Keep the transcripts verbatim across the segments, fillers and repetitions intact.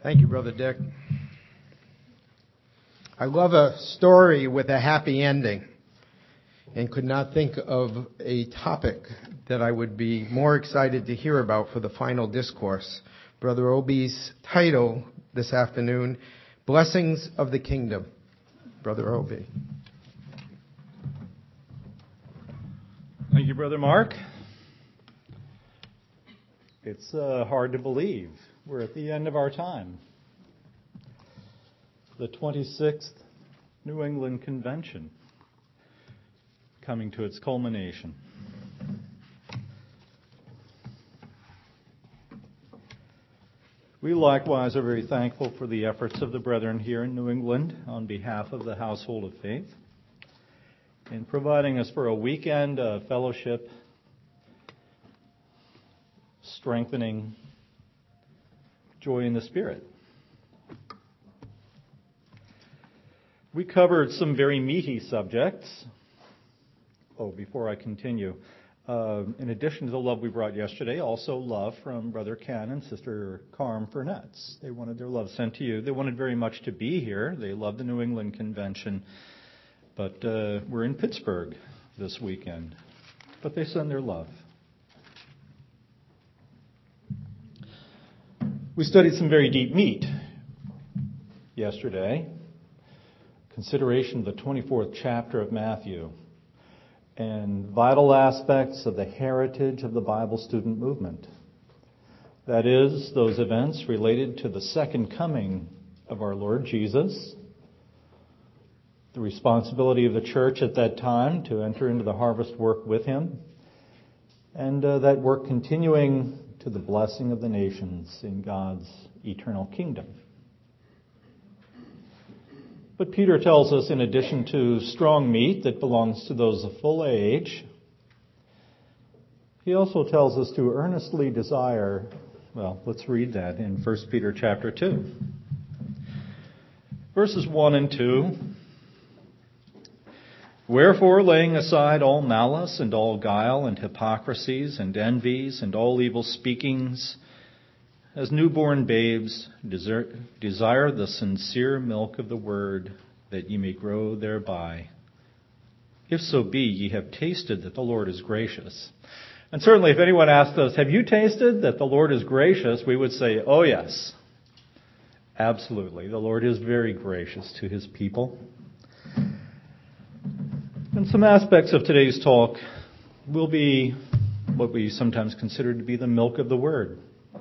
Thank you, Brother Dick. I love a story with a happy ending and could not think of a topic that I would be more excited to hear about for the final discourse. Brother Obi's title this afternoon, Blessings of the Kingdom. Brother Obi. Thank you, Brother Mark. It's uh, hard to believe we're at the end of our time. The twenty-sixth New England Convention coming to its culmination. We likewise are very thankful for the efforts of the brethren here in New England on behalf of the Household of Faith in providing us for a weekend of fellowship, strengthening, joy in the Spirit. We covered some very meaty subjects. Oh, before I continue, uh, in addition to the love we brought yesterday, also love from Brother Ken and Sister Carm Furnetts. They wanted their love sent to you. They wanted very much to be here. They love the New England Convention, but uh, we're in Pittsburgh this weekend. But they send their love. We studied some very deep meat yesterday. Consideration of the twenty-fourth chapter of Matthew and vital aspects of the heritage of the Bible student movement. That is, those events related to the second coming of our Lord Jesus, the responsibility of the church at that time to enter into the harvest work with Him, and uh, that work continuing to the blessing of the nations in God's eternal kingdom. But Peter tells us, in addition to strong meat that belongs to those of full age, he also tells us to earnestly desire, well, let's read that in First Peter chapter two. Verses one and two. Wherefore, laying aside all malice and all guile and hypocrisies and envies and all evil speakings, as newborn babes, desire the sincere milk of the word, that ye may grow thereby. If so be ye have tasted that the Lord is gracious. And certainly if anyone asked us, have you tasted that the Lord is gracious? We would say, oh yes, absolutely. The Lord is very gracious to His people. And some aspects of today's talk will be what we sometimes consider to be the milk of the word.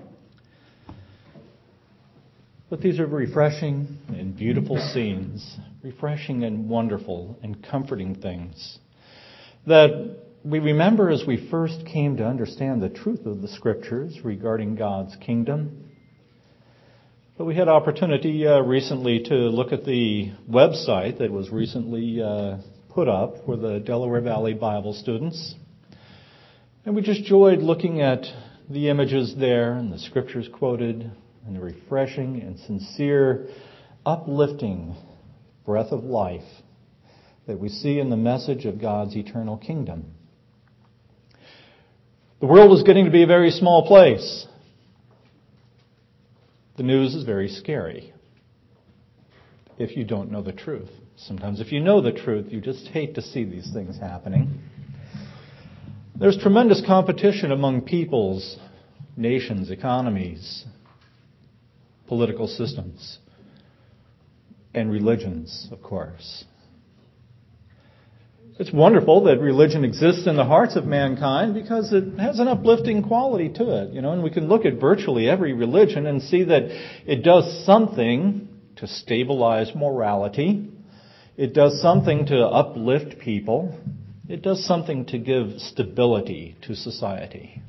But these are refreshing and beautiful scenes, refreshing and wonderful and comforting things that we remember as we first came to understand the truth of the Scriptures regarding God's kingdom. But we had opportunity uh, recently to look at the website that was recently uh, put up for the Delaware Valley Bible students. And we just enjoyed looking at the images there and the Scriptures quoted, and the refreshing and sincere, uplifting breath of life that we see in the message of God's eternal kingdom. The world is getting to be a very small place. The news is very scary if you don't know the truth. Sometimes if you know the truth, you just hate to see these things happening. There's tremendous competition among peoples, nations, economies, political systems, and religions, of course. It's wonderful that religion exists in the hearts of mankind because it has an uplifting quality to it, you know, and we can look at virtually every religion and see that it does something to stabilize morality. It does something to uplift people. It does something to give stability to society.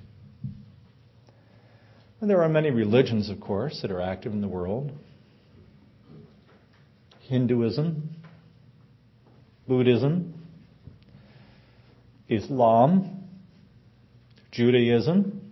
And there are many religions, of course, that are active in the world. Hinduism, Buddhism, Islam, Judaism,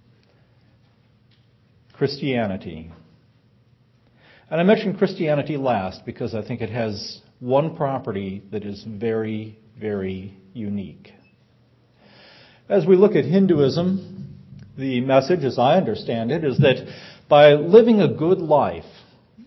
Christianity. And I mention Christianity last because I think it has one property that is very, very unique. As we look at Hinduism, the message, as I understand it, is that by living a good life,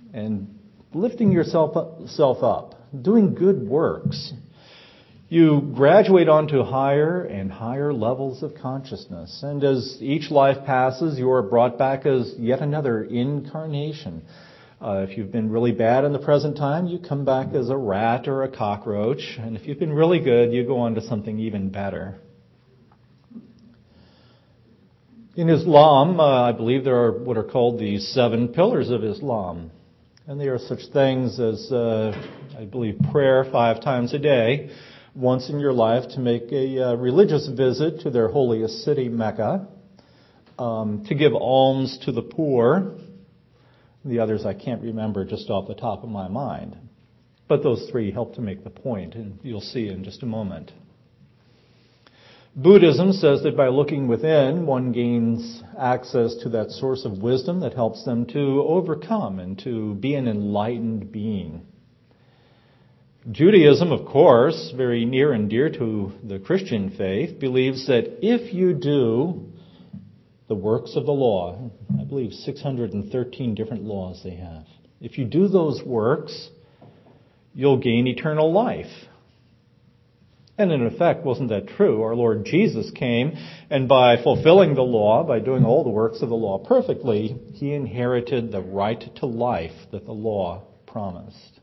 and lifting yourself up, self up, doing good works. You graduate onto higher and higher levels of consciousness. And as each life passes, you are brought back as yet another incarnation. Uh, if you've been really bad in the present time, you come back as a rat or a cockroach. And if you've been really good, you go on to something even better. In Islam, uh, I believe there are what are called the seven pillars of Islam. And they are such things as, uh, I believe, prayer five times a day, once in your life to make a uh, religious visit to their holiest city, Mecca, um, to give alms to the poor. The others I can't remember just off the top of my mind. But those three help to make the point, and you'll see in just a moment. Buddhism says that by looking within, one gains access to that source of wisdom that helps them to overcome and to be an enlightened being. Judaism, of course, very near and dear to the Christian faith, believes that if you do the works of the law, I believe six hundred thirteen different laws they have, if you do those works, you'll gain eternal life. And in effect, wasn't that true? Our Lord Jesus came, and by fulfilling the law, by doing all the works of the law perfectly, he inherited the right to life that the law promised.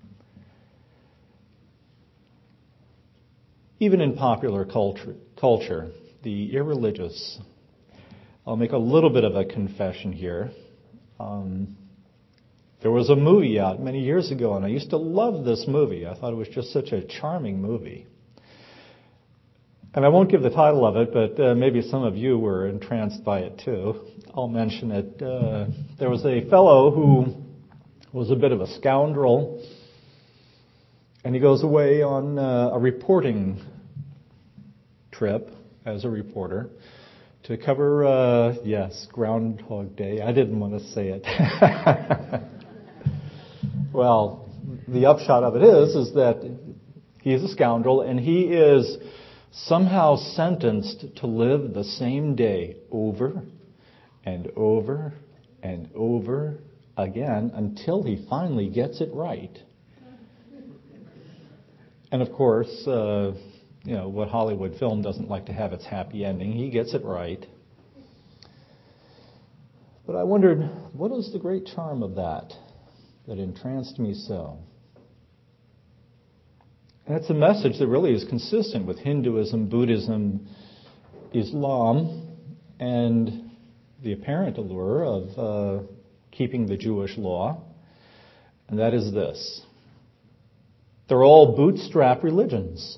Even in popular culture, culture, the irreligious, I'll make a little bit of a confession here. Um, there was a movie out many years ago, and I used to love this movie. I thought it was just such a charming movie. And I won't give the title of it, but uh, maybe some of you were entranced by it too. I'll mention it. Uh, there was a fellow who was a bit of a scoundrel, and he goes away on uh, a reporting trip as a reporter to cover, uh, yes, Groundhog Day. I didn't want to say it. Well, the upshot of it is, is that he is a scoundrel, and he is somehow sentenced to live the same day over and over and over again until he finally gets it right. And of course, uh, you know, what Hollywood film doesn't like to have its happy ending. He gets it right. But I wondered, what is the great charm of that that entranced me so? And it's a message that really is consistent with Hinduism, Buddhism, Islam, and the apparent allure of uh, keeping the Jewish law. And that is this. They're all bootstrap religions.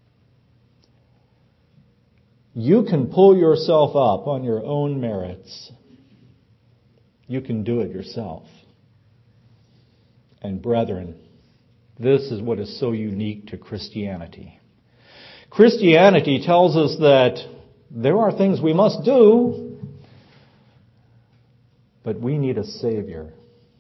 You can pull yourself up on your own merits. You can do it yourself. And brethren, this is what is so unique to Christianity. Christianity tells us that there are things we must do, but we need a Savior.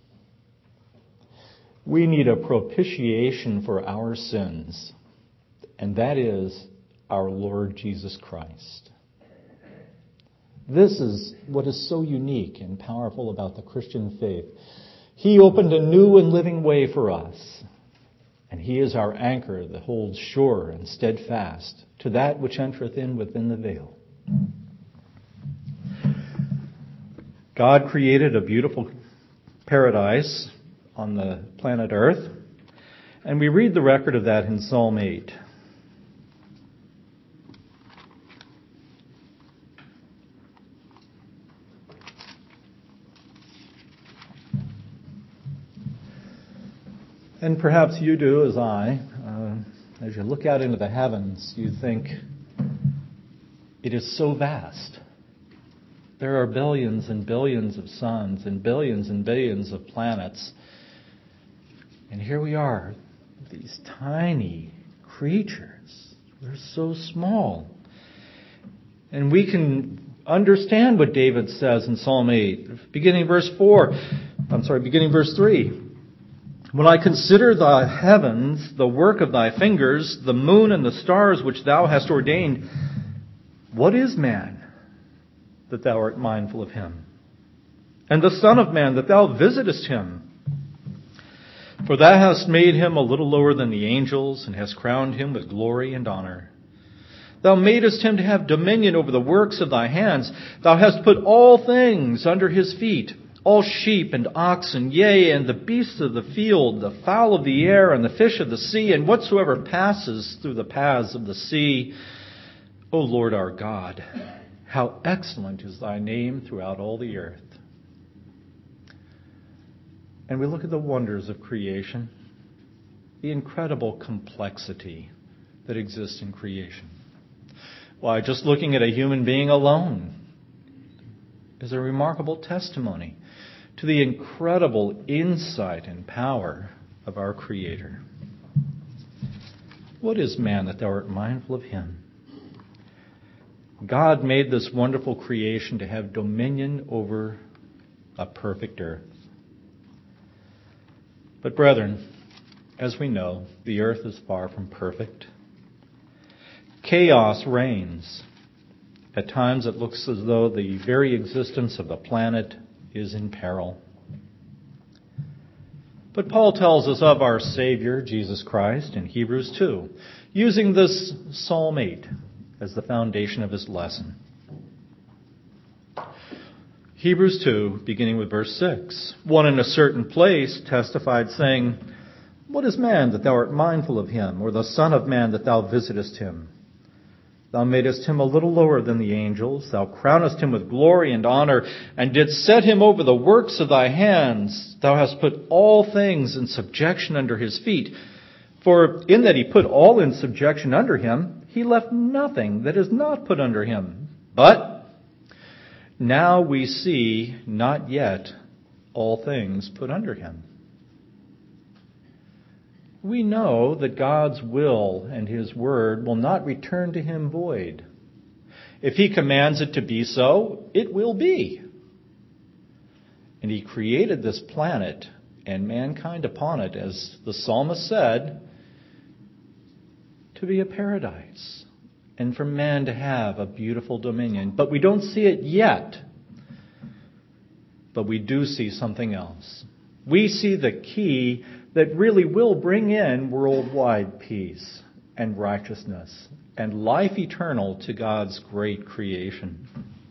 We need a propitiation for our sins, and that is our Lord Jesus Christ. This is what is so unique and powerful about the Christian faith. He opened a new and living way for us, and He is our anchor that holds sure and steadfast to that which entereth in within the veil. God created a beautiful paradise on the planet Earth, and we read the record of that in Psalm eight. And perhaps you do as I. Uh, as you look out into the heavens, you think, it is so vast. There are billions and billions of suns and billions and billions of planets. And here we are, these tiny creatures. We're so small. And we can understand what David says in Psalm eight, beginning verse four. I'm sorry, beginning verse three. When I consider the heavens, the work of thy fingers, the moon and the stars which thou hast ordained, what is man that thou art mindful of him? And the son of man that thou visitest him? For thou hast made him a little lower than the angels, and hast crowned him with glory and honor. Thou madest him to have dominion over the works of thy hands. Thou hast put all things under his feet, all sheep and oxen, yea, and the beasts of the field, the fowl of the air, and the fish of the sea, and whatsoever passes through the paths of the sea. O Lord our God, how excellent is thy name throughout all the earth. And we look at the wonders of creation, the incredible complexity that exists in creation. Why, just looking at a human being alone is a remarkable testimony to the incredible insight and power of our Creator. What is man that thou art mindful of him? God made this wonderful creation to have dominion over a perfect earth. But brethren, as we know, the earth is far from perfect. Chaos reigns. At times it looks as though the very existence of the planet is in peril. But Paul tells us of our Savior, Jesus Christ, in Hebrews two, using this Psalm eight as the foundation of his lesson. Hebrews two, beginning with verse six. One in a certain place testified, saying, What is man that thou art mindful of him, or the son of man that thou visitest him? Thou madest him a little lower than the angels. Thou crownest him with glory and honor, and didst set him over the works of thy hands. Thou hast put all things in subjection under his feet. For in that he put all in subjection under him, he left nothing that is not put under him. But now we see not yet all things put under him. We know that God's will and his word will not return to him void. If he commands it to be so, it will be. And he created this planet and mankind upon it, as the psalmist said, to be a paradise and for man to have a beautiful dominion. But we don't see it yet. But we do see something else. We see the key that really will bring in worldwide peace and righteousness and life eternal to God's great creation.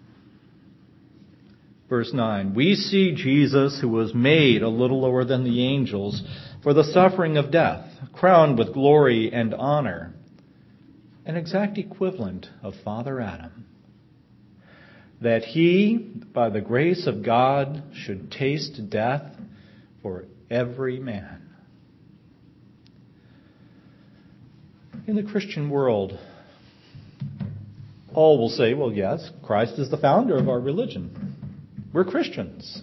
Verse nine, we see Jesus, who was made a little lower than the angels for the suffering of death, crowned with glory and honor, an exact equivalent of Father Adam, that he, by the grace of God, should taste death for every man. In the Christian world, all will say, well, yes, Christ is the founder of our religion. We're Christians.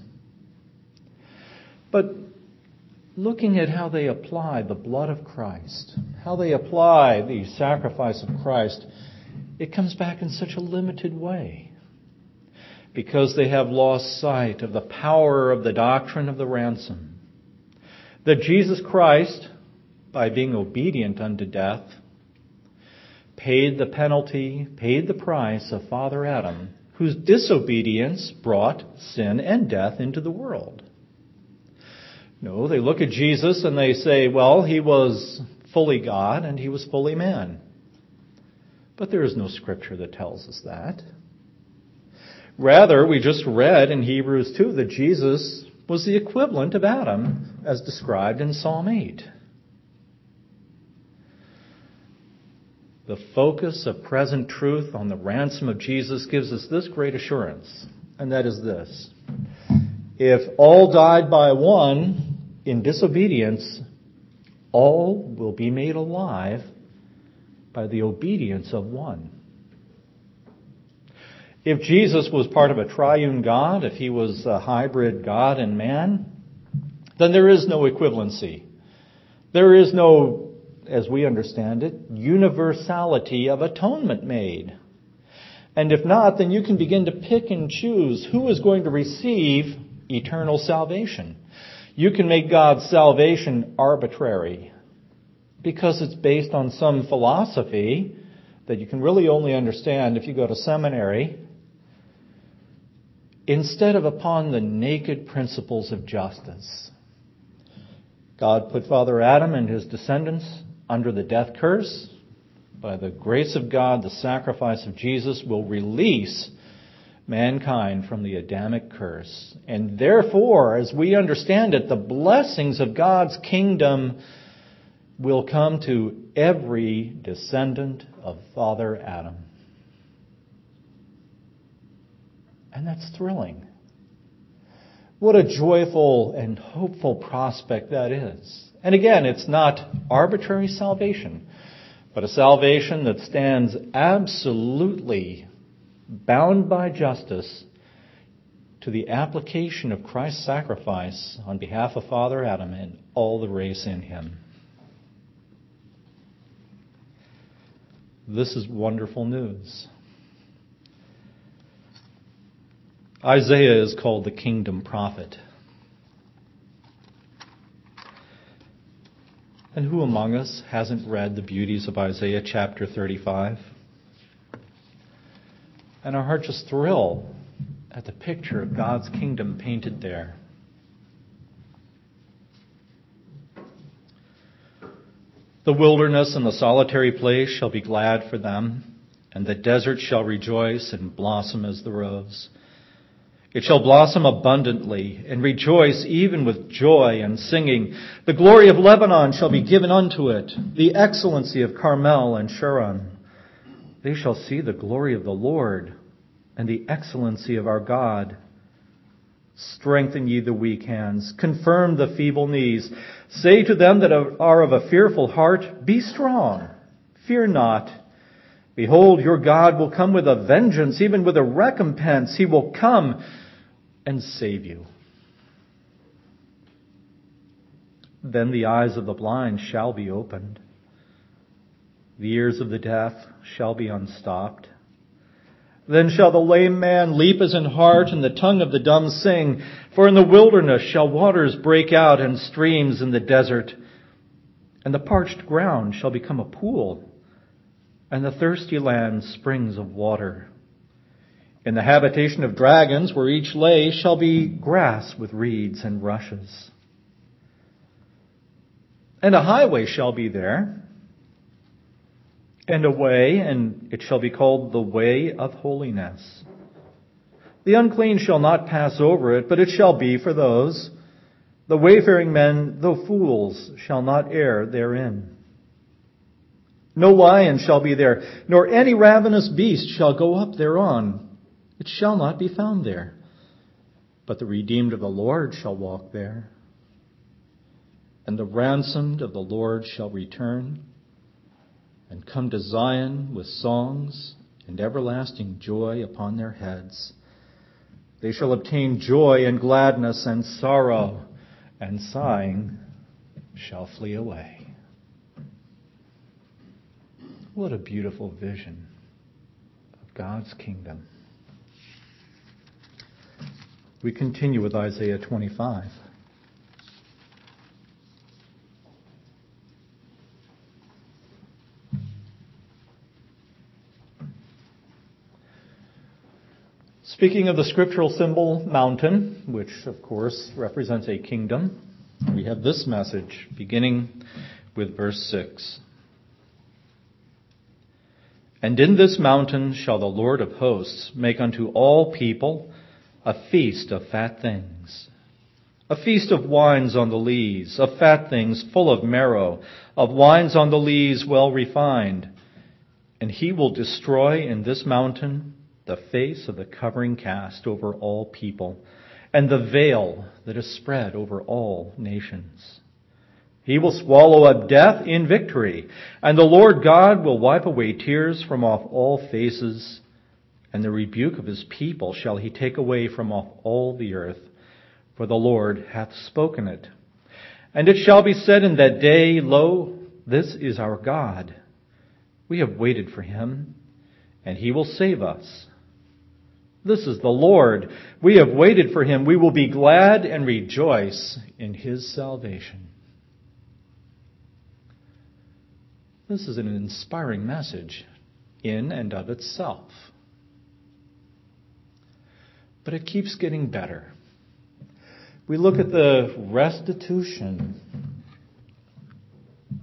But looking at how they apply the blood of Christ, how they apply the sacrifice of Christ, it comes back in such a limited way, because they have lost sight of the power of the doctrine of the ransom. That Jesus Christ, by being obedient unto death, paid the penalty, paid the price of Father Adam, whose disobedience brought sin and death into the world. No, they look at Jesus and they say, well, he was fully God and he was fully man. But there is no scripture that tells us that. Rather, we just read in Hebrews two that Jesus was the equivalent of Adam as described in Psalm eight. The focus of present truth on the ransom of Jesus gives us this great assurance, and that is this. If all died by one in disobedience, all will be made alive by the obedience of one. If Jesus was part of a triune God, if he was a hybrid God and man, then there is no equivalency. There is no, as we understand it, universality of atonement made. And if not, then you can begin to pick and choose who is going to receive eternal salvation. You can make God's salvation arbitrary because it's based on some philosophy that you can really only understand if you go to seminary, instead of upon the naked principles of justice. God put Father Adam and his descendants under the death curse. By the grace of God, the sacrifice of Jesus will release mankind from the Adamic curse. And therefore, as we understand it, the blessings of God's kingdom will come to every descendant of Father Adam. And that's thrilling. What a joyful and hopeful prospect that is. And again, it's not arbitrary salvation, but a salvation that stands absolutely bound by justice to the application of Christ's sacrifice on behalf of Father Adam and all the race in him. This is wonderful news. Isaiah is called the kingdom prophet. And who among us hasn't read the beauties of Isaiah chapter thirty-five? And our heart just thrill at the picture of God's kingdom painted there. The wilderness and the solitary place shall be glad for them, and the desert shall rejoice and blossom as the rose. It shall blossom abundantly and rejoice even with joy and singing. The glory of Lebanon shall be given unto it, the excellency of Carmel and Sharon. They shall see the glory of the Lord and the excellency of our God. Strengthen ye the weak hands, confirm the feeble knees. Say to them that are of a fearful heart, be strong, fear not. Behold, your God will come with a vengeance, even with a recompense. He will come and save you. Then the eyes of the blind shall be opened. The ears of the deaf shall be unstopped. Then shall the lame man leap as an hart, and the tongue of the dumb sing. For in the wilderness shall waters break out, and streams in the desert. And the parched ground shall become a pool, and the thirsty land springs of water. In the habitation of dragons, where each lay, shall be grass with reeds and rushes. And a highway shall be there, and a way, and it shall be called the way of holiness. The unclean shall not pass over it, but it shall be for those. The wayfaring men, though fools, shall not err therein. No lion shall be there, nor any ravenous beast shall go up thereon. It shall not be found there. But the redeemed of the Lord shall walk there. And the ransomed of the Lord shall return and come to Zion with songs and everlasting joy upon their heads. They shall obtain joy and gladness, and sorrow and sighing shall flee away. What a beautiful vision of God's kingdom. We continue with Isaiah twenty-five. Speaking of the scriptural symbol mountain, which of course represents a kingdom, we have this message beginning with verse six. And in this mountain shall the Lord of hosts make unto all people a feast of fat things, a feast of wines on the lees, of fat things full of marrow, of wines on the lees well refined. And he will destroy in this mountain the face of the covering cast over all people, and the veil that is spread over all nations. He will swallow up death in victory, and the Lord God will wipe away tears from off all faces, and the rebuke of his people shall he take away from off all the earth, for the Lord hath spoken it. And it shall be said in that day, Lo, this is our God. We have waited for him, and he will save us. This is the Lord. We have waited for him. We will be glad and rejoice in his salvation. This is an inspiring message in and of itself. But it keeps getting better. We look at the restitution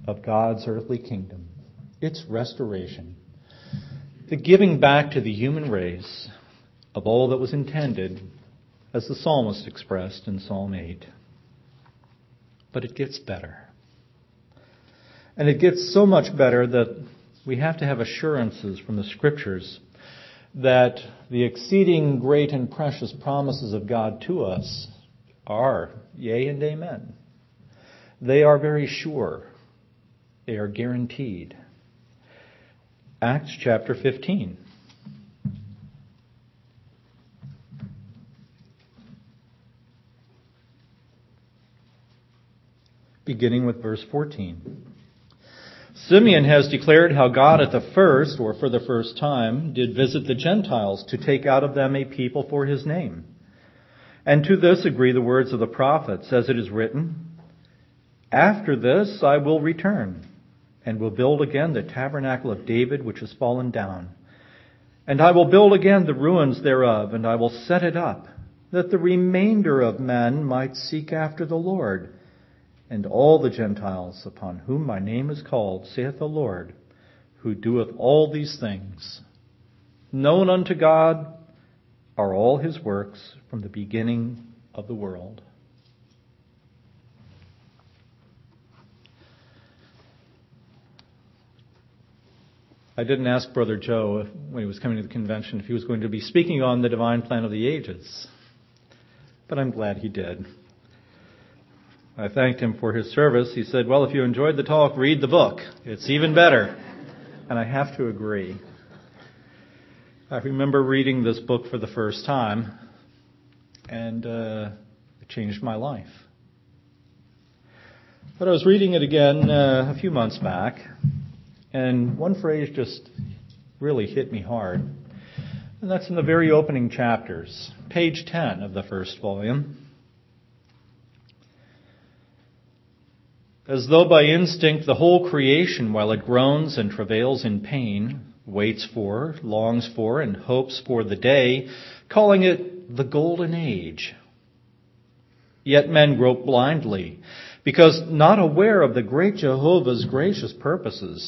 of God's earthly kingdom, its restoration, the giving back to the human race of all that was intended, as the psalmist expressed in Psalm eight. But it gets better. And it gets so much better that we have to have assurances from the Scriptures that the exceeding great and precious promises of God to us are yea and amen. They are very sure. They are guaranteed. Acts chapter fifteen. Beginning with verse fourteen. Simeon has declared how God at the first, or for the first time, did visit the Gentiles to take out of them a people for his name. And to this agree the words of the prophets, as it is written, "After this I will return, and will build again the tabernacle of David which has fallen down. And I will build again the ruins thereof, and I will set it up, that the remainder of men might seek after the Lord. And all the Gentiles upon whom my name is called, saith the Lord, who doeth all these things. Known unto God are all his works from the beginning of the world." I didn't ask Brother Joe if, when he was coming to the convention, if he was going to be speaking on the divine plan of the ages. But I'm glad he did. I thanked him for his service. He said, "Well, if you enjoyed the talk, read the book. It's even better." And I have to agree. I remember reading this book for the first time, and uh, it changed my life. But I was reading it again uh, a few months back, and one phrase just really hit me hard. And that's in the very opening chapters, page ten of the first volume. "As though by instinct the whole creation, while it groans and travails in pain, waits for, longs for, and hopes for the day, calling it the golden age. Yet men grope blindly, because not aware of the great Jehovah's gracious purposes.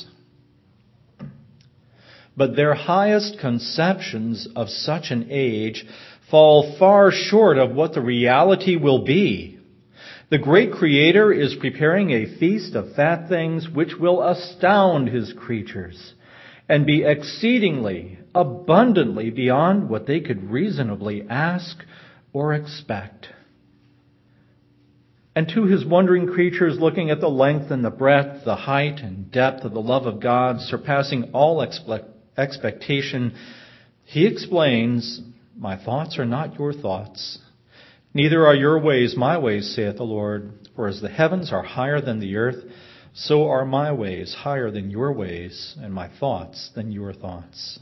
But their highest conceptions of such an age fall far short of what the reality will be. The great Creator is preparing a feast of fat things which will astound his creatures and be exceedingly, abundantly beyond what they could reasonably ask or expect. And to his wondering creatures, looking at the length and the breadth, the height and depth of the love of God, surpassing all expe- expectation, he explains, 'My thoughts are not your thoughts, neither are your ways my ways, saith the Lord. For as the heavens are higher than the earth, so are my ways higher than your ways, and my thoughts than your thoughts.'"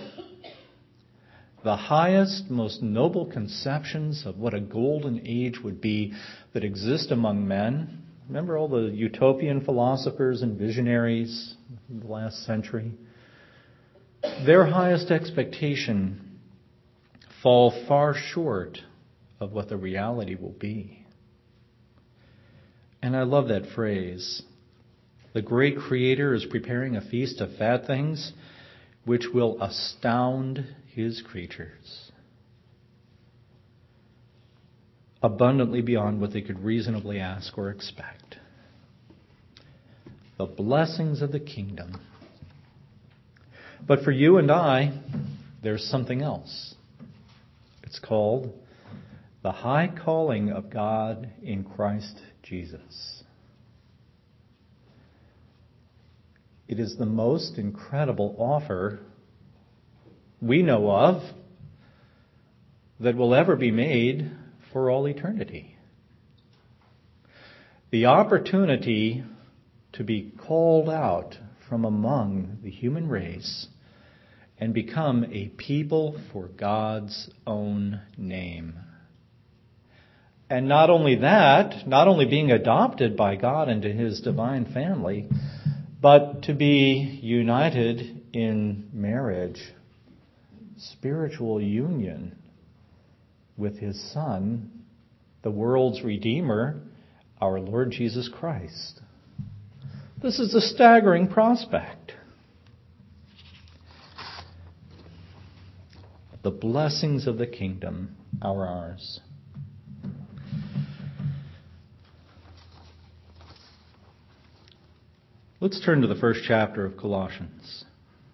The highest, most noble conceptions of what a golden age would be that exist among men. Remember all the utopian philosophers and visionaries of the last century? Their highest expectation fall far short of what the reality will be. And I love that phrase. The great Creator is preparing a feast of fat things which will astound his creatures, abundantly beyond what they could reasonably ask or expect. The blessings of the kingdom. But for you and I, there's something else. It's called the high calling of God in Christ Jesus. It is the most incredible offer we know of that will ever be made for all eternity. The opportunity to be called out from among the human race and become a people for God's own name. And not only that, not only being adopted by God into his divine family, but to be united in marriage, spiritual union with his Son, the world's Redeemer, our Lord Jesus Christ. This is a staggering prospect. The blessings of the kingdom are ours. Let's turn to the first chapter of Colossians.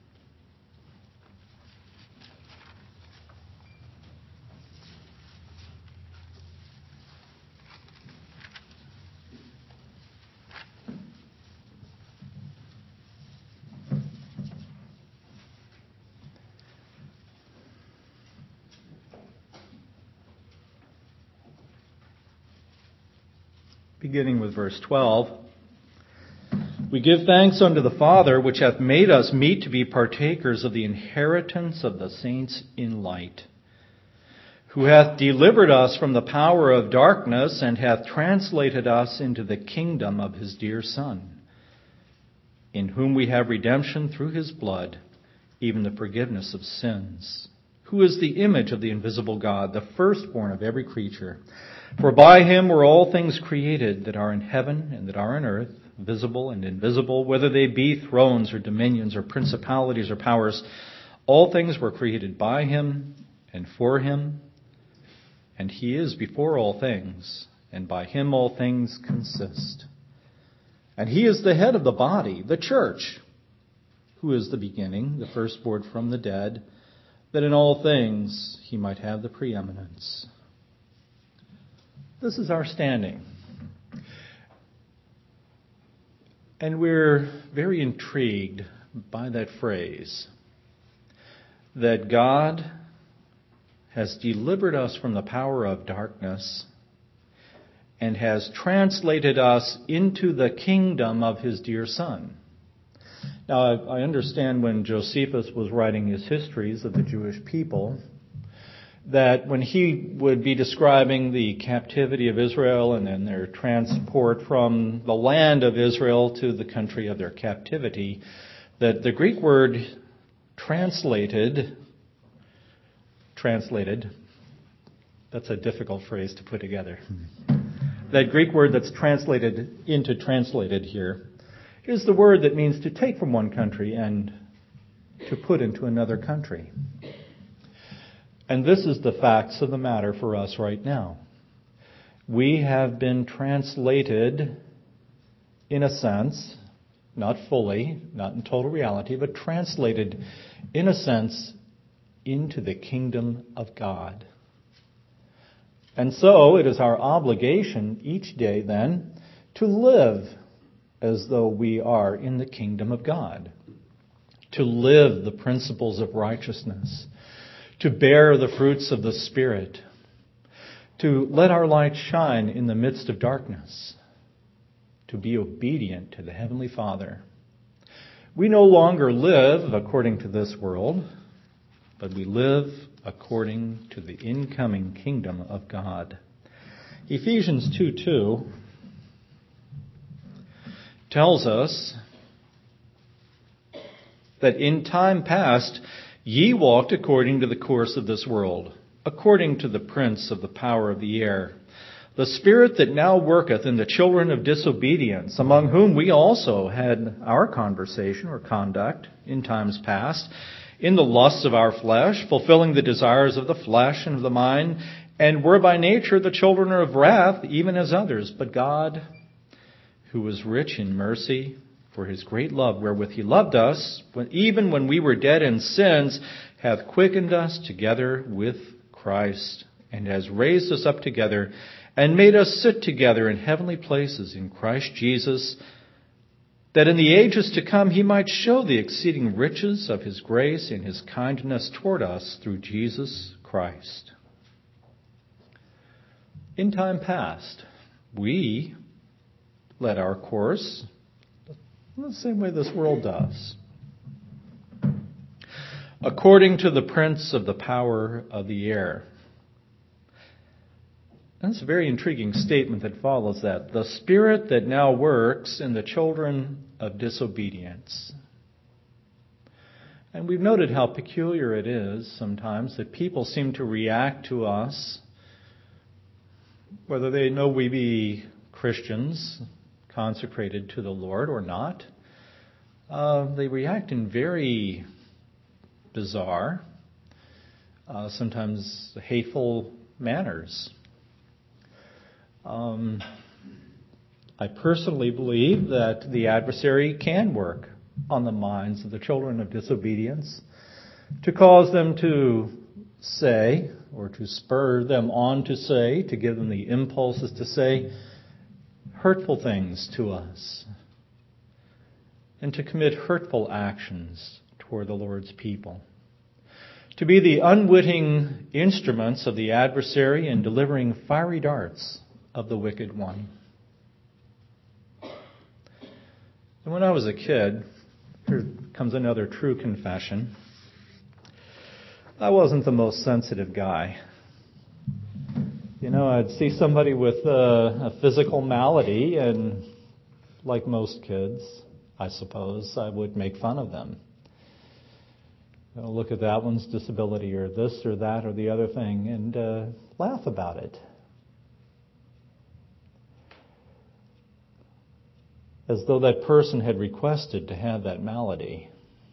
Beginning with verse twelve. We give thanks unto the Father, which hath made us meet to be partakers of the inheritance of the saints in light, who hath delivered us from the power of darkness, and hath translated us into the kingdom of his dear Son, in whom we have redemption through his blood, even the forgiveness of sins, who is the image of the invisible God, the firstborn of every creature. For by him were all things created that are in heaven and that are on earth, visible and invisible, whether they be thrones or dominions or principalities or powers. All things were created by him and for him, and he is before all things, and by him all things consist. And he is the head of the body, the church, who is the beginning, the firstborn from the dead, that in all things he might have the preeminence. This is our standing. And we're very intrigued by that phrase, that God has delivered us from the power of darkness and has translated us into the kingdom of his dear Son. Now, I understand when Josephus was writing his histories of the Jewish people, that when he would be describing the captivity of Israel and then their transport from the land of Israel to the country of their captivity, that the Greek word translated, translated, that's a difficult phrase to put together. That Greek word that's translated into translated here is the word that means to take from one country and to put into another country. And this is the facts of the matter for us right now. We have been translated, in a sense, not fully, not in total reality, but translated, in a sense, into the kingdom of God. And so it is our obligation each day then to live as though we are in the kingdom of God, to live the principles of righteousness, to bear the fruits of the Spirit, to let our light shine in the midst of darkness, to be obedient to the Heavenly Father. We no longer live according to this world, but we live according to the incoming kingdom of God. Ephesians two two tells us that in time past ye walked according to the course of this world, according to the prince of the power of the air, the spirit that now worketh in the children of disobedience, among whom we also had our conversation or conduct in times past, in the lusts of our flesh, fulfilling the desires of the flesh and of the mind, and were by nature the children of wrath, even as others. But God, who is rich in mercy, for his great love wherewith he loved us, when, even when we were dead in sins, hath quickened us together with Christ, and has raised us up together, and made us sit together in heavenly places in Christ Jesus, that in the ages to come he might show the exceeding riches of his grace in his kindness toward us through Jesus Christ. In time past, we led our course the same way this world does, according to the prince of the power of the air. That's a very intriguing statement that follows that. The spirit that now works in the children of disobedience. And we've noted how peculiar it is sometimes that people seem to react to us, whether they know we be Christians, consecrated to the Lord or not, uh, they react in very bizarre, uh, sometimes hateful manners. Um, I personally believe that the adversary can work on the minds of the children of disobedience to cause them to say, or to spur them on to say, to give them the impulses to say hurtful things to us, and to commit hurtful actions toward the Lord's people. To be the unwitting instruments of the adversary in delivering fiery darts of the wicked one. And when I was a kid, here comes another true confession, I wasn't the most sensitive guy. You know, I'd see somebody with a, a physical malady, and like most kids, I suppose, I would make fun of them. You know, look at that one's disability, or this or that or the other thing, and uh, laugh about it. As though that person had requested to have that malady.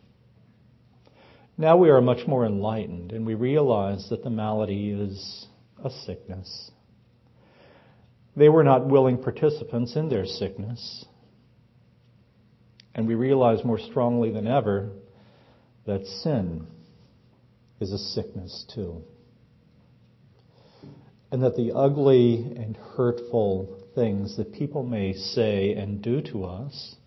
Now we are much more enlightened, and we realize that the malady is a sickness. They were not willing participants in their sickness. And we realize more strongly than ever that sin is a sickness too. And that the ugly and hurtful things that people may say and do to us,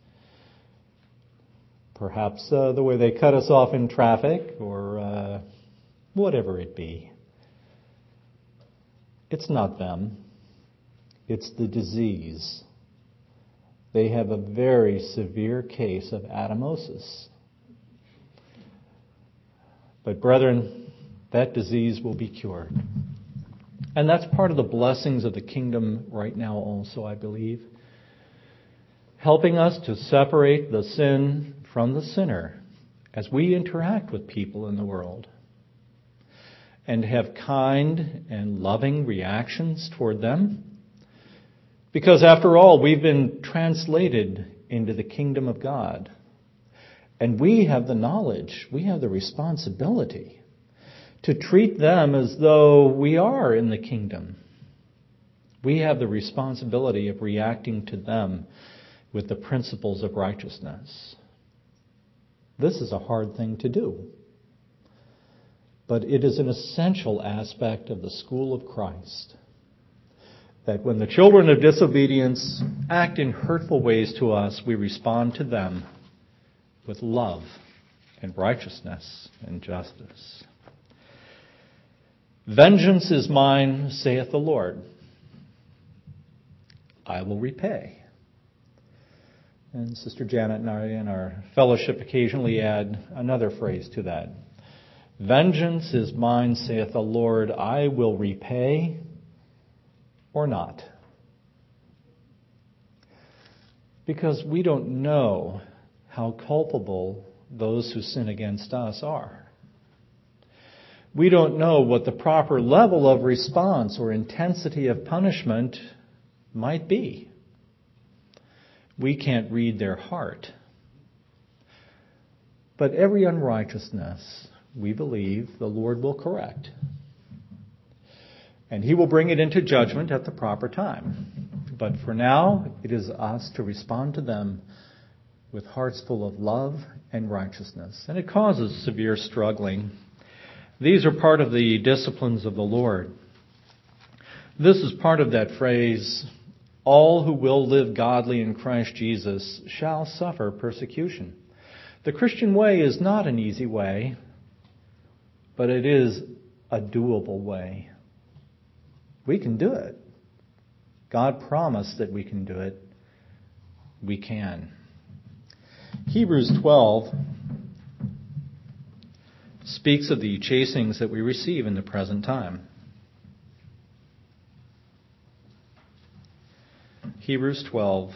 perhaps uh, the way they cut us off in traffic, or uh, whatever it be, it's not them. It's the disease. They have a very severe case of atomosis. But brethren, that disease will be cured. And that's part of the blessings of the kingdom right now also, I believe. Helping us to separate the sin from the sinner as we interact with people in the world. And have kind and loving reactions toward them. Because after all, we've been translated into the kingdom of God. And we have the knowledge, we have the responsibility to treat them as though we are in the kingdom. We have the responsibility of reacting to them with the principles of righteousness. This is a hard thing to do. But it is an essential aspect of the school of Christ. That when the children of disobedience act in hurtful ways to us, we respond to them with love and righteousness and justice. Vengeance is mine, saith the Lord. I will repay. And Sister Janet and I in our fellowship occasionally add another phrase to that. Vengeance is mine, saith the Lord. I will repay or not. Because we don't know how culpable those who sin against us are. We don't know what the proper level of response or intensity of punishment might be. We can't read their heart. But every unrighteousness, we believe, the Lord will correct. And He will bring it into judgment at the proper time. But for now, it is us to respond to them with hearts full of love and righteousness. And it causes severe struggling. These are part of the disciplines of the Lord. This is part of that phrase, all who will live godly in Christ Jesus shall suffer persecution. The Christian way is not an easy way, but it is a doable way. We can do it. God promised that we can do it. We can. Hebrews twelve speaks of the chastenings that we receive in the present time. Hebrews twelve.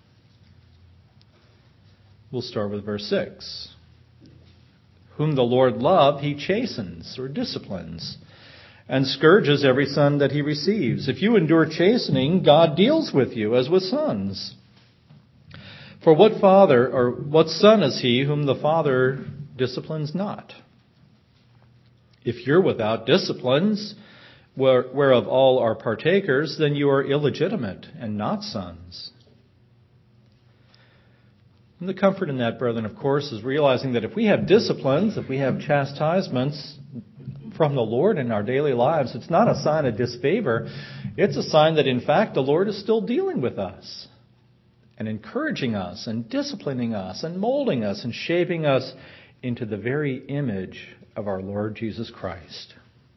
We'll start with verse six. Whom the Lord loved, He chastens or disciplines, and scourges every son that He receives. If you endure chastening, God deals with you as with sons. For what father or what son is he whom the father disciplines not? If you're without disciplines, whereof all are partakers, then you are illegitimate and not sons. And the comfort in that, brethren, of course, is realizing that if we have disciplines, if we have chastisements from the Lord in our daily lives, it's not a sign of disfavor. It's a sign that, in fact, the Lord is still dealing with us and encouraging us and disciplining us and molding us and shaping us into the very image of our Lord Jesus Christ.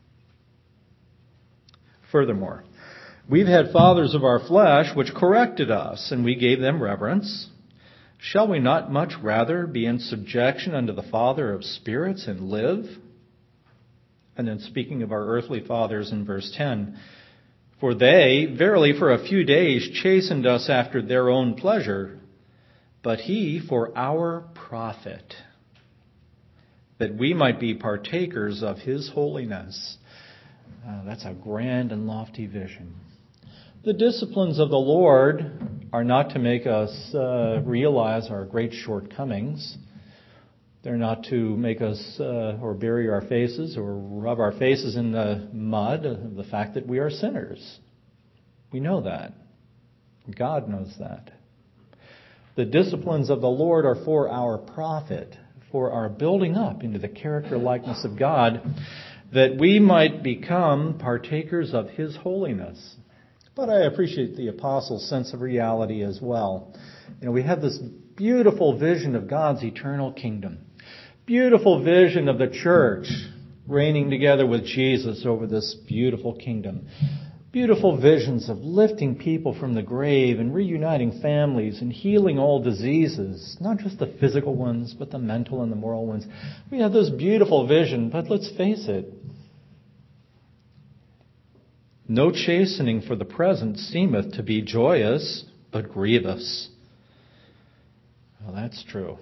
Furthermore, we've had fathers of our flesh which corrected us, and we gave them reverence. Shall we not much rather be in subjection unto the Father of spirits and live? And then speaking of our earthly fathers in verse ten, for they, verily for a few days, chastened us after their own pleasure, but he for our profit, that we might be partakers of his holiness. Uh, that's a grand and lofty vision. The disciplines of the Lord are not to make us uh, realize our great shortcomings. They're not to make us uh, or bury our faces or rub our faces in the mud of the fact that we are sinners. We know that. God knows that. The disciplines of the Lord are for our profit, for our building up into the character likeness of God, that we might become partakers of his holiness. But I appreciate the apostle's sense of reality as well. You know, we have this beautiful vision of God's eternal kingdom. Beautiful vision of the church reigning together with Jesus over this beautiful kingdom. Beautiful visions of lifting people from the grave and reuniting families and healing all diseases, not just the physical ones, but the mental and the moral ones. We have this beautiful vision, but let's face it, no chastening for the present seemeth to be joyous, but grievous. Well, that's true.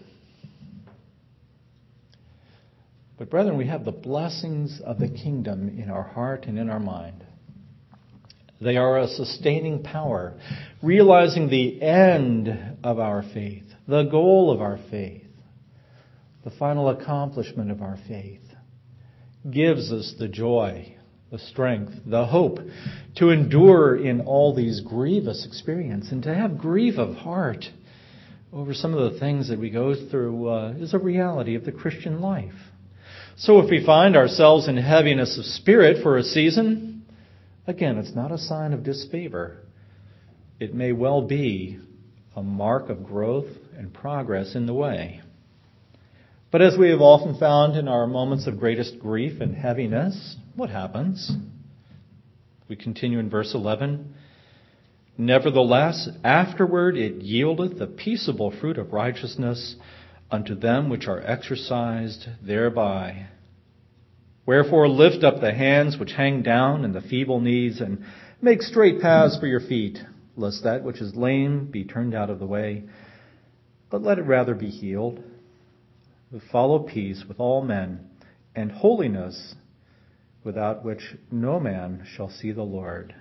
But brethren, we have the blessings of the kingdom in our heart and in our mind. They are a sustaining power, realizing the end of our faith, the goal of our faith, the final accomplishment of our faith, gives us the joy, the strength, the hope to endure in all these grievous experiences, and to have grief of heart over some of the things that we go through uh, is a reality of the Christian life. So if we find ourselves in heaviness of spirit for a season, again, it's not a sign of disfavor. It may well be a mark of growth and progress in the way. But as we have often found in our moments of greatest grief and heaviness, what happens? We continue in verse eleven. Nevertheless, afterward it yieldeth the peaceable fruit of righteousness unto them which are exercised thereby. Wherefore lift up the hands which hang down and the feeble knees, and make straight paths for your feet, lest that which is lame be turned out of the way, but let it rather be healed. Follow peace with all men, and holiness, without which no man shall see the Lord.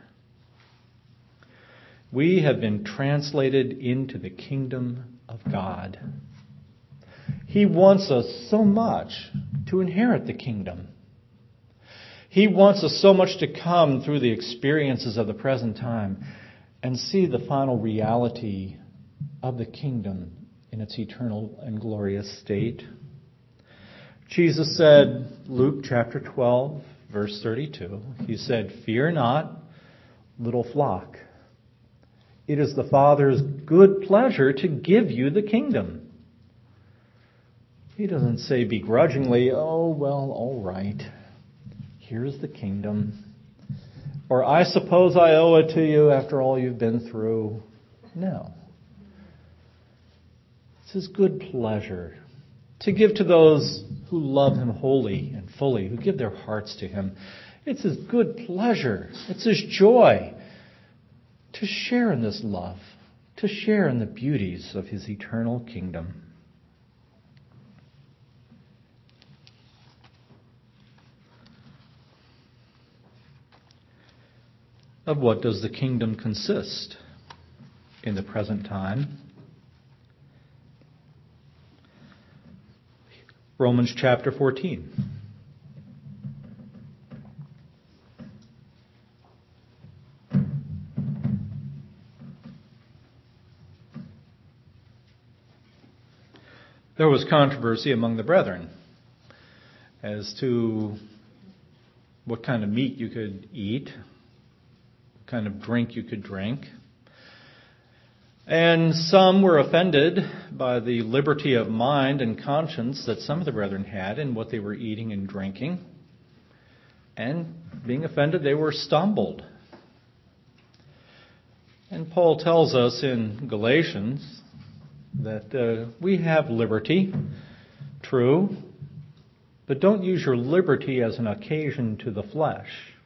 We have been translated into the kingdom of God. He wants us so much to inherit the kingdom. He wants us so much to come through the experiences of the present time and see the final reality of the kingdom in its eternal and glorious state. Jesus said, Luke chapter twelve, verse thirty-two, he said, "Fear not, little flock. It is the Father's good pleasure to give you the kingdom." He doesn't say begrudgingly, "Oh, well, all right. Here's the kingdom." Or, "I suppose I owe it to you after all you've been through." No. It's his good pleasure to give to those who love him wholly and fully, who give their hearts to him. It's his good pleasure. It's his joy to share in this love, to share in the beauties of his eternal kingdom. Of what does the kingdom consist in the present time? Romans chapter fourteen. There was controversy among the brethren as to what kind of meat you could eat, what kind of drink you could drink. And some were offended by the liberty of mind and conscience that some of the brethren had in what they were eating and drinking. And being offended, they were stumbled. And Paul tells us in Galatians that uh, we have liberty, true, but don't use your liberty as an occasion to the flesh.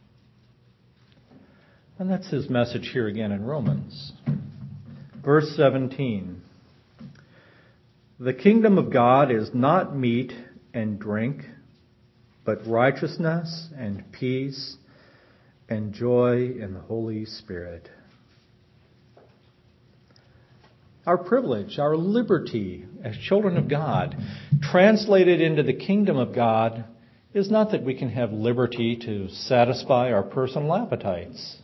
And that's his message here again in Romans. Verse seventeen. The kingdom of God is not meat and drink, but righteousness and peace and joy in the Holy Spirit. Our privilege, our liberty as children of God, translated into the kingdom of God, is not that we can have liberty to satisfy our personal appetites.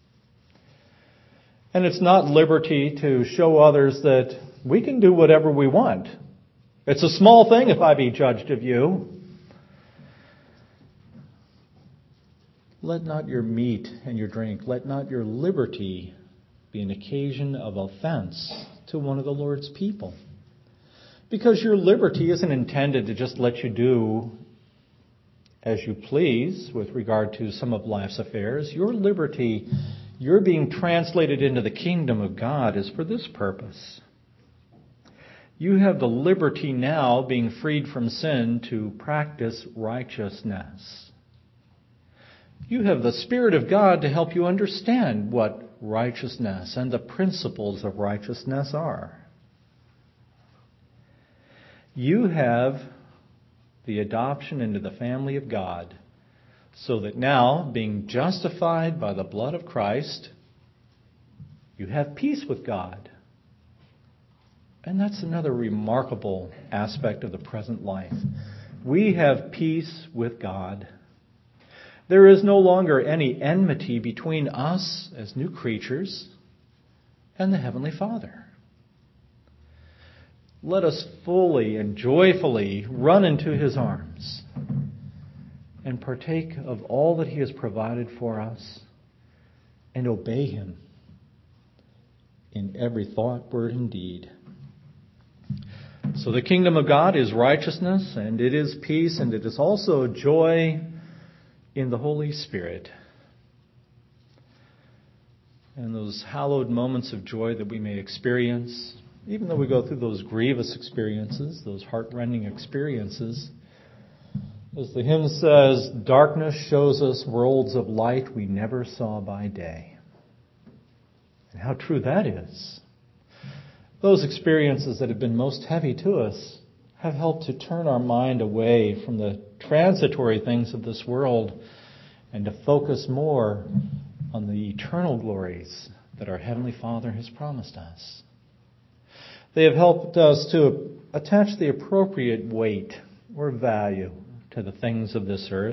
And it's not liberty to show others that we can do whatever we want. It's a small thing if I be judged of you. Let not your meat and your drink, let not your liberty be an occasion of offense to one of the Lord's people. Because your liberty isn't intended to just let you do as you please with regard to some of life's affairs. Your liberty, you're being translated into the kingdom of God, is for this purpose. You have the liberty now, being freed from sin, to practice righteousness. You have the Spirit of God to help you understand what righteousness and the principles of righteousness are. You have the adoption into the family of God, so that now, being justified by the blood of Christ, you have peace with God. And that's another remarkable aspect of the present life. We have peace with God. There is no longer any enmity between us as new creatures and the Heavenly Father. Let us fully and joyfully run into His arms and partake of all that He has provided for us and obey Him in every thought, word, and deed. So the kingdom of God is righteousness, and it is peace, and it is also joy in the Holy Spirit. And those hallowed moments of joy that we may experience, even though we go through those grievous experiences, those heart-rending experiences, as the hymn says, darkness shows us worlds of light we never saw by day. And how true that is. Those experiences that have been most heavy to us have helped to turn our mind away from the transitory things of this world and to focus more on the eternal glories that our Heavenly Father has promised us. They have helped us to attach the appropriate weight or value to the things of this earth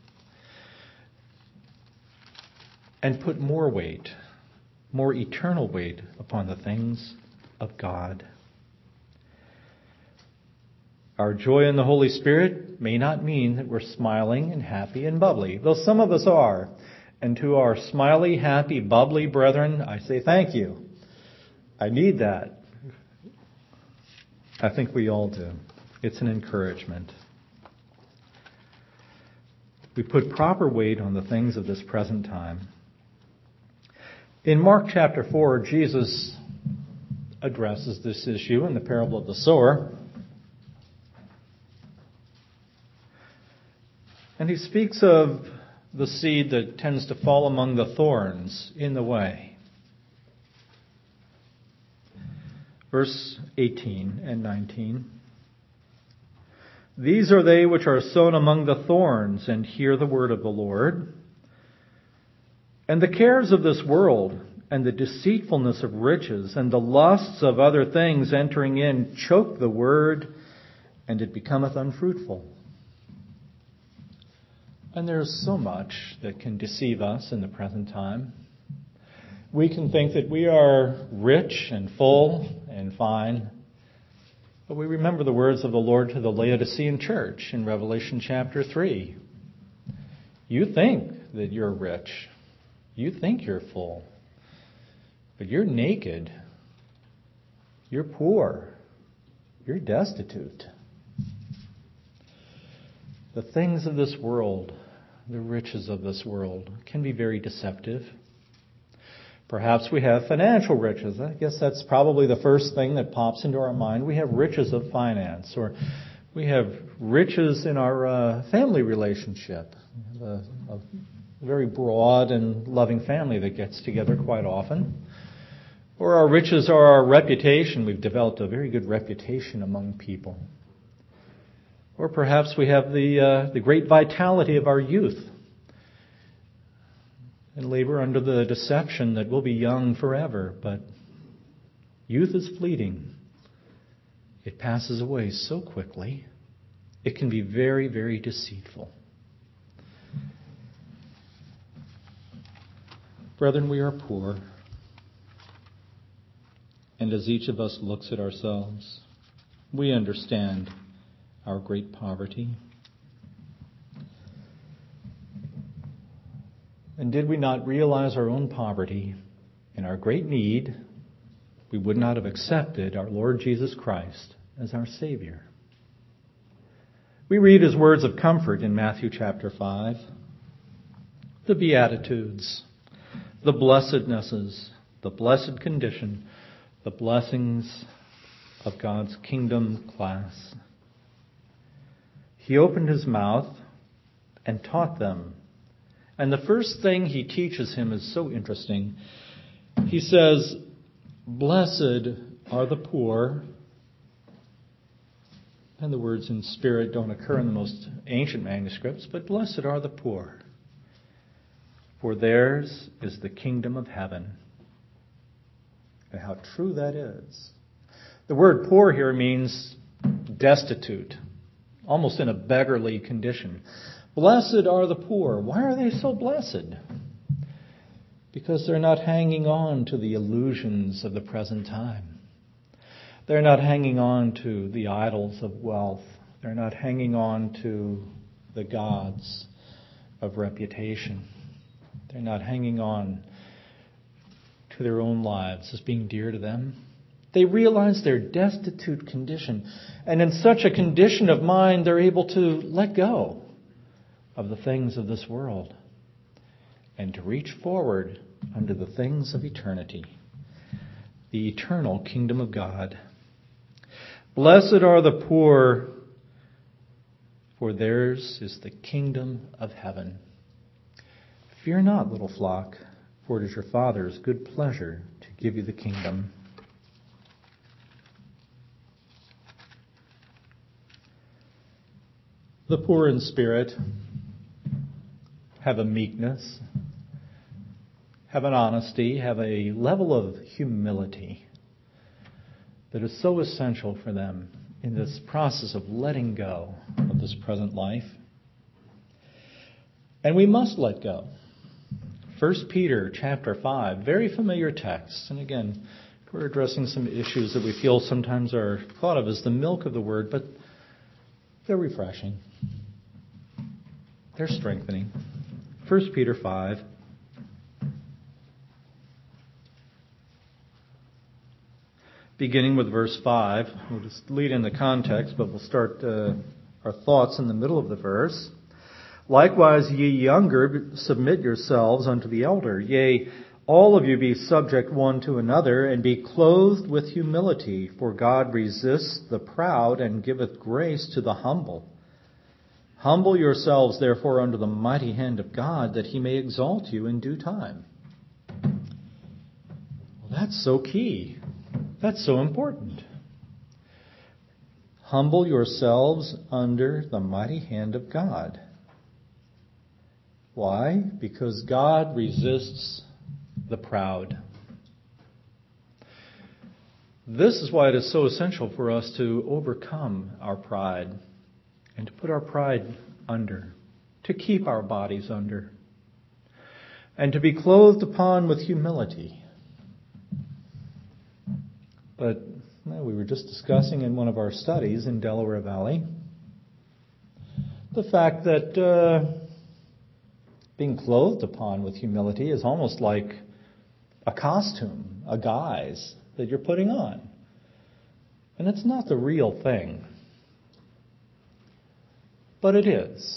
and put more weight, more eternal weight upon the things of God. Our joy in the Holy Spirit may not mean that we're smiling and happy and bubbly, though some of us are. And to our smiley, happy, bubbly brethren, I say thank you. I need that. I think we all do. It's an encouragement. We put proper weight on the things of this present time. In Mark chapter four, Jesus addresses this issue in the parable of the sower. And he speaks of the seed that tends to fall among the thorns in the way. Verse eighteen and nineteen. These are they which are sown among the thorns and hear the word of the Lord. And the cares of this world and the deceitfulness of riches and the lusts of other things entering in choke the word, and it becometh unfruitful. And there is so much that can deceive us in the present time. We can think that we are rich and full and fine, but we remember the words of the Lord to the Laodicean church in Revelation chapter three. You think that you're rich. You think you're full. But you're naked. You're poor. You're destitute. The things of this world, the riches of this world, can be very deceptive. Perhaps we have financial riches. I guess that's probably the first thing that pops into our mind. We have riches of finance, or we have riches in our uh, family relationship. We have a, a very broad and loving family that gets together quite often. Or our riches are our reputation. We've developed a very good reputation among people. Or perhaps we have the uh, the great vitality of our youth, and labor under the deception that we'll be young forever. But youth is fleeting. It passes away so quickly. It can be very, very deceitful. Brethren, we are poor. And as each of us looks at ourselves, we understand our great poverty. And did we not realize our own poverty and our great need, we would not have accepted our Lord Jesus Christ as our Savior. We read His words of comfort in Matthew chapter five. The Beatitudes, the blessednesses, the blessed condition, the blessings of God's kingdom class. He opened His mouth and taught them. And the first thing He teaches him is so interesting. He says, blessed are the poor. And the words in spirit don't occur in the most ancient manuscripts, but blessed are the poor, for theirs is the kingdom of heaven. And how true that is. The word poor here means destitute, almost in a beggarly condition. Blessed are the poor. Why are they so blessed? Because they're not hanging on to the illusions of the present time. They're not hanging on to the idols of wealth. They're not hanging on to the gods of reputation. They're not hanging on to their own lives as being dear to them. They realize their destitute condition. And in such a condition of mind, they're able to let go of the things of this world and to reach forward unto the things of eternity, the eternal kingdom of God. Blessed are the poor, for theirs is the kingdom of heaven. Fear not, little flock, for it is your Father's good pleasure to give you the kingdom. The poor in spirit have a meekness, have an honesty, have a level of humility that is so essential for them in this process of letting go of this present life. And we must let go. First Peter chapter five, very familiar text. And again, we're addressing some issues that we feel sometimes are thought of as the milk of the word, but they're refreshing. They're strengthening. First Peter five. Beginning with verse five. We'll just lead in the context, but we'll start uh, our thoughts in the middle of the verse. Likewise, ye younger, submit yourselves unto the elder. Yea, all of you be subject one to another, and be clothed with humility. For God resists the proud, and giveth grace to the humble. Humble yourselves, therefore, under the mighty hand of God, that He may exalt you in due time. Well, that's so key. That's so important. Humble yourselves under the mighty hand of God. Why? Because God resists the proud. This is why it is so essential for us to overcome our pride and to put our pride under, to keep our bodies under, and to be clothed upon with humility. But well, we were just discussing in one of our studies in Delaware Valley the fact that uh, being clothed upon with humility is almost like a costume, a guise that you're putting on. And it's not the real thing. But it is.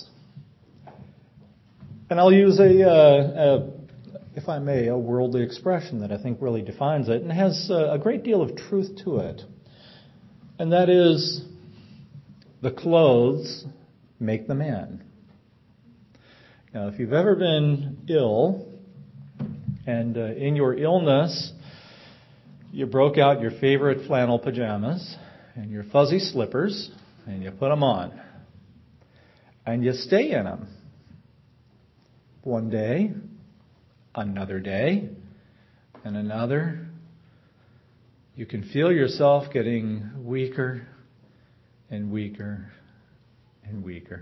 And I'll use a, uh, a, if I may, a worldly expression that I think really defines it and has a, a great deal of truth to it. And that is, the clothes make the man. Now, if you've ever been ill, and uh, in your illness, you broke out your favorite flannel pajamas and your fuzzy slippers, and you put them on. And you stay in them. One day, another day, and another. You can feel yourself getting weaker and weaker and weaker.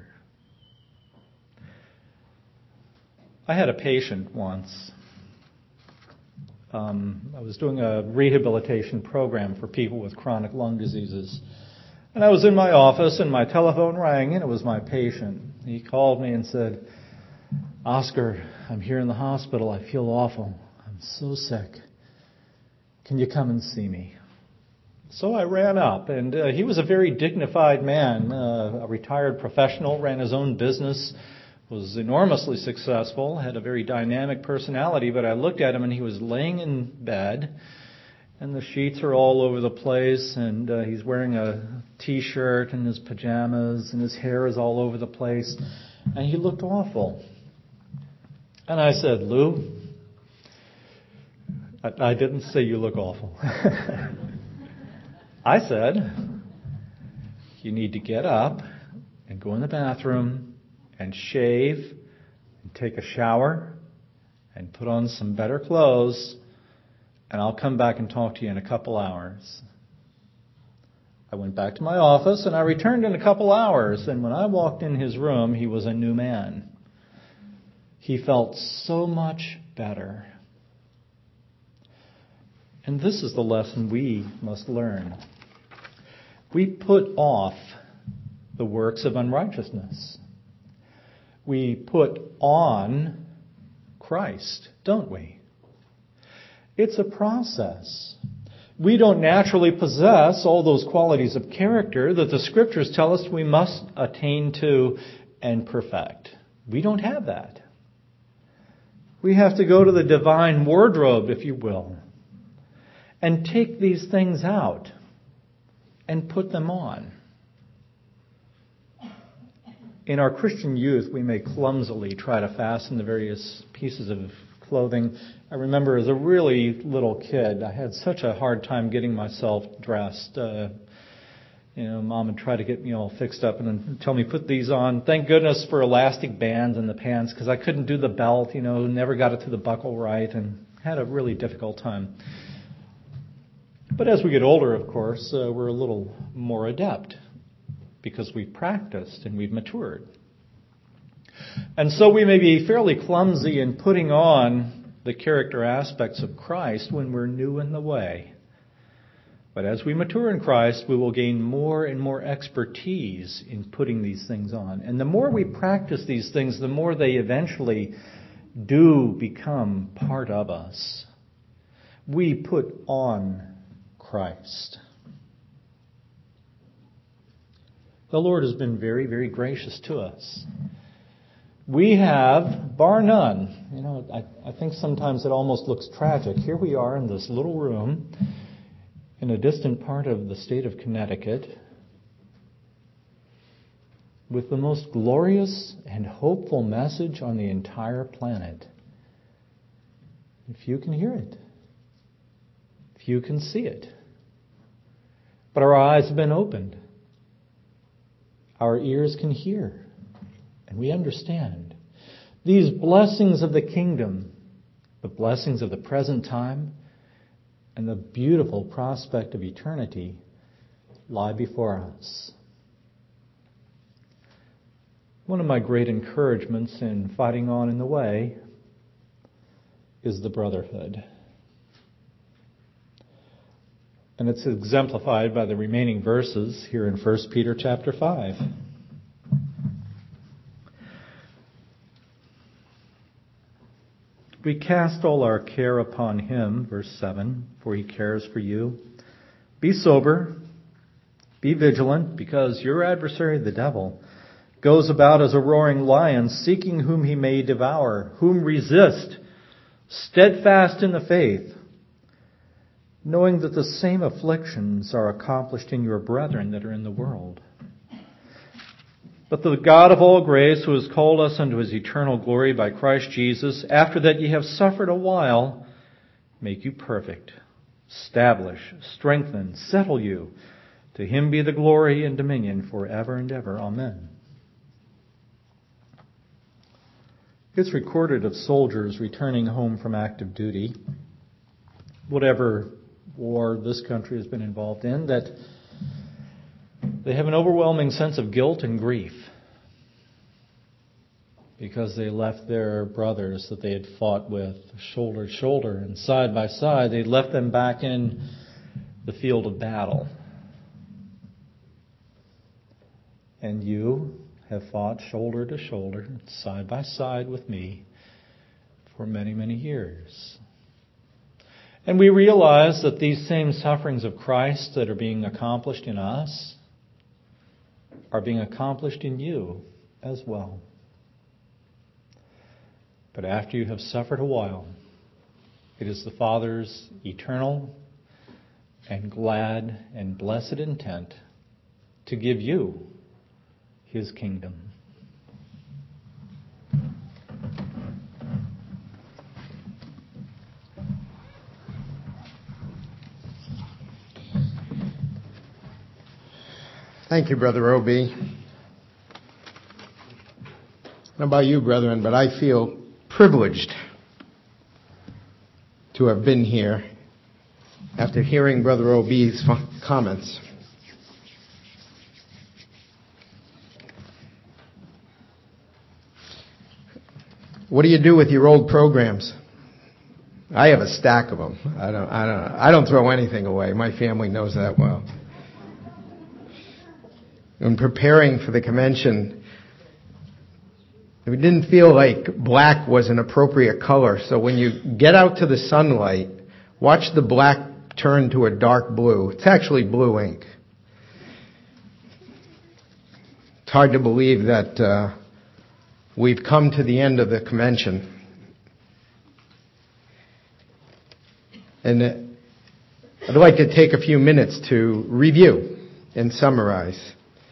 I had a patient once. Um, I was doing a rehabilitation program for people with chronic lung diseases. And I was in my office and my telephone rang and it was my patient. He called me and said, "Oscar, I'm here in the hospital. I feel awful. I'm so sick. Can you come and see me?" So I ran up, and uh, he was a very dignified man, uh, a retired professional, ran his own business, was enormously successful, had a very dynamic personality, but I looked at him and he was laying in bed, and the sheets are all over the place, and uh, he's wearing a t-shirt and his pajamas, and his hair is all over the place, and he looked awful. And I said, "Lou," I, I didn't say you look awful. I said, "You need to get up and go in the bathroom and shave and take a shower and put on some better clothes, and I'll come back and talk to you in a couple hours." I went back to my office and I returned in a couple hours, and when I walked in his room, he was a new man. He felt so much better. And this is the lesson we must learn. We put off the works of unrighteousness. We put on Christ, don't we? It's a process. We don't naturally possess all those qualities of character that the Scriptures tell us we must attain to and perfect. We don't have that. We have to go to the divine wardrobe, if you will, and take these things out and put them on. In our Christian youth, we may clumsily try to fasten the various pieces of clothing. I remember as a really little kid, I had such a hard time getting myself dressed. Uh, you know, Mom would try to get me all fixed up and then tell me, "Put these on." Thank goodness for elastic bands in the pants, because I couldn't do the belt, you know, never got it to the buckle right, and had a really difficult time. But as we get older, of course, uh, we're a little more adept because we've practiced and we've matured. And so we may be fairly clumsy in putting on the character aspects of Christ when we're new in the way. But as we mature in Christ, we will gain more and more expertise in putting these things on. And the more we practice these things, the more they eventually do become part of us. We put on Christ. The Lord has been very, very gracious to us. We have, bar none, you know, I, I think sometimes it almost looks tragic. Here we are in this little room in a distant part of the state of Connecticut with the most glorious and hopeful message on the entire planet. If you can hear it, if you can see it. But our eyes have been opened. Our ears can hear. And we understand. These blessings of the kingdom, the blessings of the present time, and the beautiful prospect of eternity lie before us. One of my great encouragements in fighting on in the way is the brotherhood. And it's exemplified by the remaining verses here in First Peter chapter five. We cast all our care upon him, verse seven, for he cares for you. Be sober, be vigilant, because your adversary, the devil, goes about as a roaring lion, seeking whom he may devour. Whom resist, steadfast in the faith, knowing that the same afflictions are accomplished in your brethren that are in the world. But the God of all grace, who has called us unto his eternal glory by Christ Jesus, after that ye have suffered a while, make you perfect, establish, strengthen, settle you. To him be the glory and dominion forever and ever. Amen. It's recorded of soldiers returning home from active duty, whatever war this country has been involved in, that they have an overwhelming sense of guilt and grief because they left their brothers that they had fought with shoulder to shoulder and side by side. They left them back in the field of battle. And you have fought shoulder to shoulder, side by side with me for many, many years. And we realize that these same sufferings of Christ that are being accomplished in us are being accomplished in you as well. But after you have suffered a while, it is the Father's eternal and glad and blessed intent to give you his kingdom. Thank you, Brother Obi. I don't know about you, brethren, but I feel privileged to have been here after hearing Brother Obi's comments. What do you do with your old programs? I have a stack of them. I don't, I don't, I don't throw anything away. My family knows that well. In preparing for the convention, we didn't feel like black was an appropriate color. So when you get out to the sunlight, watch the black turn to a dark blue. It's actually blue ink. It's hard to believe that uh, we've come to the end of the convention. And uh, I'd like to take a few minutes to review and summarize.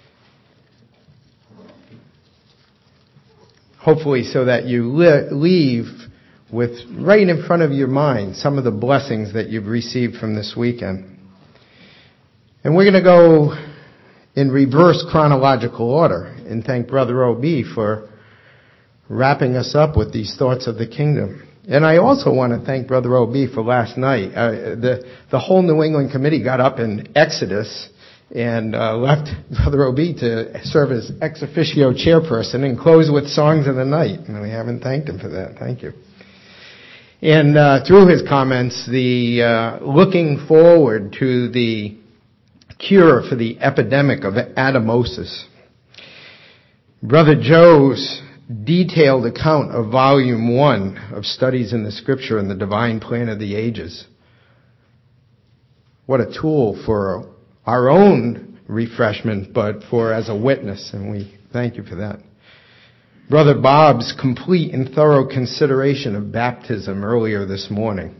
Hopefully so that you li- leave with right in front of your mind some of the blessings that you've received from this weekend. And we're going to go in reverse chronological order and thank Brother O B for wrapping us up with these thoughts of the kingdom. And I also want to thank Brother O B for last night. Uh, the, the whole New England committee got up in Exodus and uh, left Brother O B to serve as ex officio chairperson and close with Songs of the Night. And we haven't thanked him for that. Thank you. And uh, through his comments, the uh, looking forward to the cure for the epidemic of anamosis. Brother Joe's detailed account of Volume one of Studies in the Scripture and the Divine Plan of the Ages. What a tool for our own refreshment, but for as a witness, and we thank you for that. Brother Bob's complete and thorough consideration of baptism earlier this morning.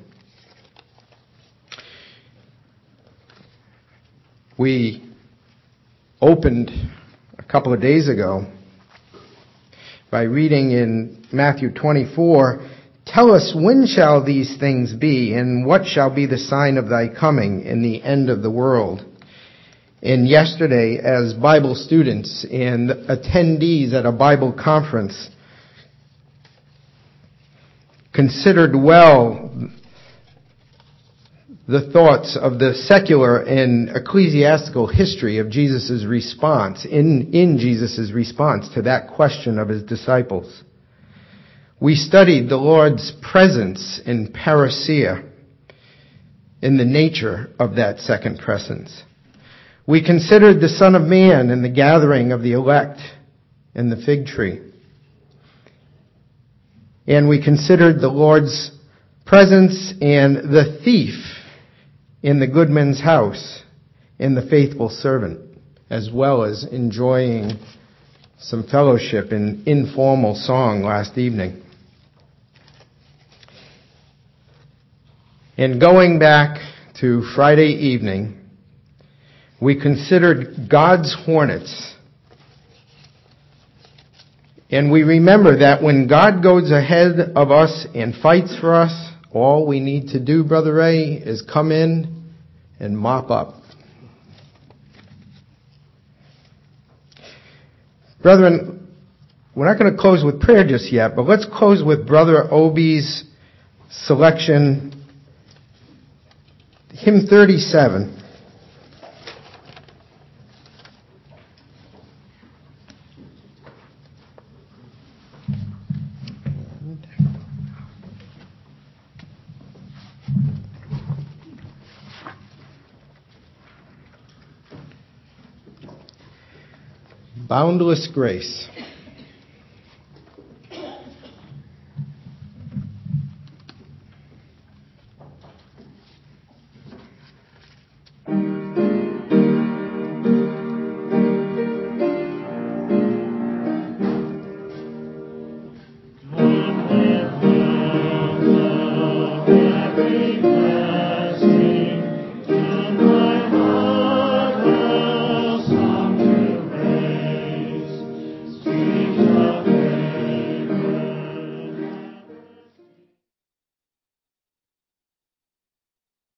We opened a couple of days ago by reading in Matthew twenty-four, "Tell us, when shall these things be, and what shall be the sign of thy coming in the end of the world?" And yesterday, as Bible students and attendees at a Bible conference, considered well the thoughts of the secular and ecclesiastical history of Jesus' response, in, in Jesus' response to that question of his disciples. We studied the Lord's presence in parousia, in the nature of that second presence. We considered the Son of Man and the gathering of the elect in the fig tree. And we considered the Lord's presence and the thief in the goodman's house, in the faithful servant, as well as enjoying some fellowship in informal song last evening. And going back to Friday evening, we considered God's hornets. And we remember that when God goes ahead of us and fights for us, all we need to do, Brother Ray, is come in and mop up. Brethren, we're not going to close with prayer just yet, but let's close with Brother Obi's selection, hymn thirty-seven. Boundless grace.